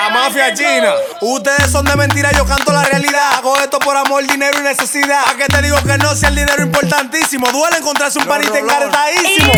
La mafia china. Ustedes son de mentira, yo canto la realidad. Hago esto por amor, dinero y necesidad. ¿A qué te digo que no? Si el dinero es importantísimo. Duele encontrarse un panita encartadísimo.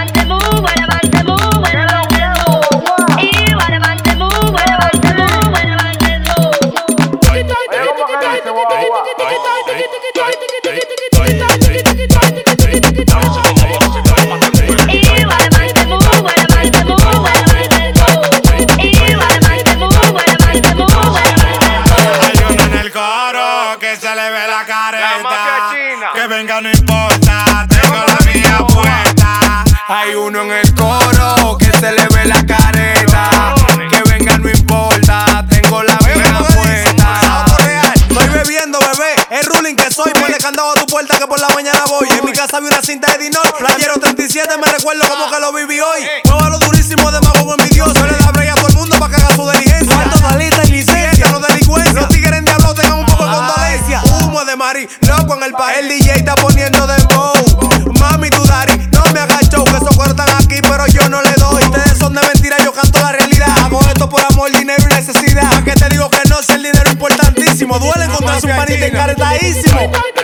Que venga no importa, tengo la mía puesta. Hay uno en el coro que se le ve la careta. Que venga no importa, tengo la mía puesta. Estoy bebiendo, bebé, es ruling que soy. Ponle candado a tu puerta que por la mañana voy. En mi casa vi una cinta de Dinor, Playero 37, me recuerdo como que lo viví hoy. Muévalo durísimo de mago envidioso. Le da break a todo el mundo pa' que haga su diligencia. Alto salita y licencia, no delincuencia. Los tigres en diablo tengan un poco de condolencia. Humo de Mari, loco en el país. El DJ está poniendo dembow. Mami, tu daddy, no me hagas show. Que esos cueros están aquí, pero yo no le doy. Ustedes son de mentira, yo canto la realidad. Hago esto por amor, dinero y necesidad. ¿A qué te digo que no? Si el dinero es importantísimo. Duele encontrarse un panita encartadísimo.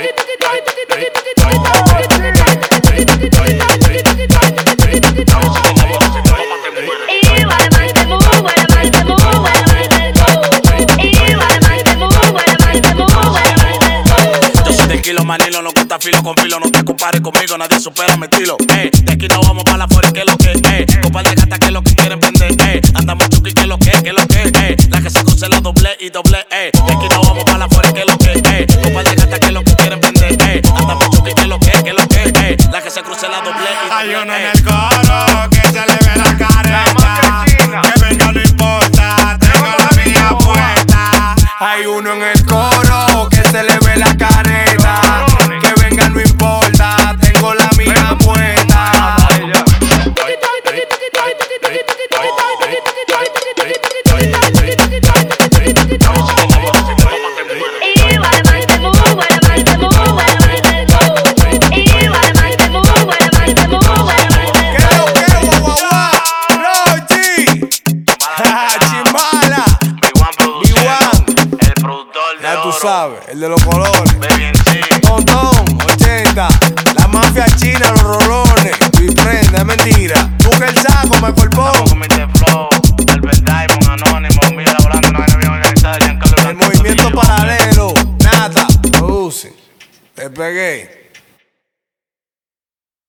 Kilo Manilo, no gusta filo con filo, no te compares conmigo, nadie supera mi estilo. De aquí no vamos para la fuera, que lo que copa de gata, que lo que quieren vender. Andamos chuki, que lo que la que se cruce la doble y doble. De aquí no vamos para la fuera, que lo que copa de gata, que lo que quieren vender. Andamos chuki, que lo que la que se cruce la doble y doble. Hay uno en el coro que se le ve la careta. Que venga no importa, tengo la mía puesta. Hay uno en el coro que se le ve la careta. Que venga no importa, tengo la mía puesta. Chimbala, B1, el productor de ya tú oro. sabes, el de los colores.